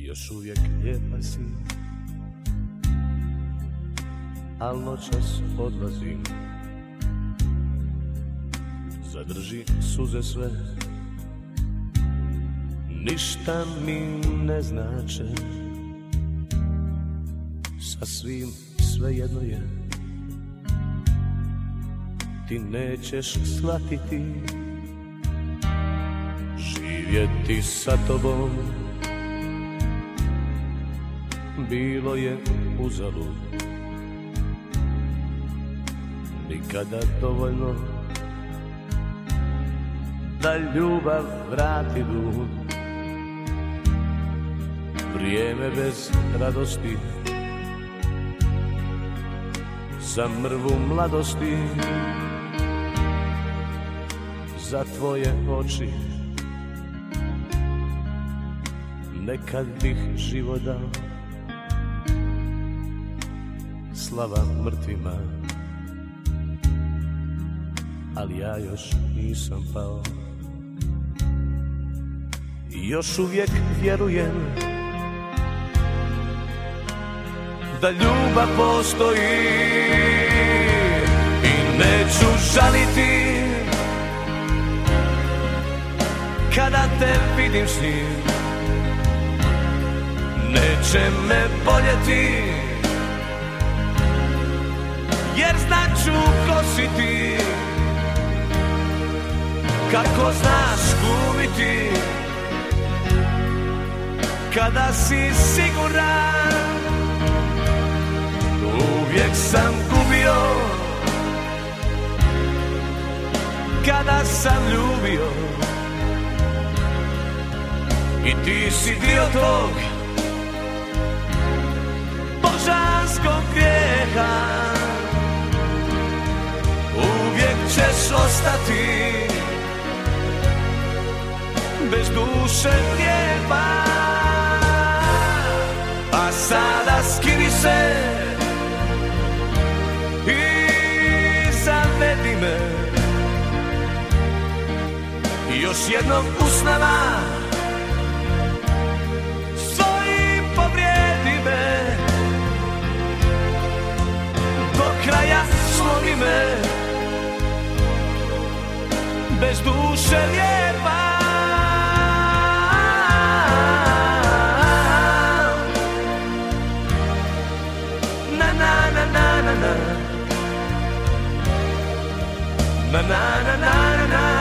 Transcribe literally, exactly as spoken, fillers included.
još uvijek lijepa si, al noćas odlazim. Zadrži suze sve, ništa mi ne znače, sasvim svejedno je, ti nećeš shvatiti, živjeti sa tobom bilo je uzalud, nikada dovoljno da ljubav vrati dug. Vrijeme bez radosti za mrvu mladosti, za tvoje oči nekad bih život dao, slava mrtvima, ali ja još nisam pao. Još uvijek vjerujem da ljubav postoji i neću žaliti kada te vidim s njim. Neće me boljeti jer znaću ko si ti, kako znaš glumiti kada si siguran. Uvijek sam gubio kada sam ljubio i ti si dio tog božanskog grijeha. Uvijek ćeš ostati bez duše lijepa, a sada skini se i zavedi me još jednom usnama svojim, povrijedi me do kraja, slomi me bez duše lijepa. Na na na na na na.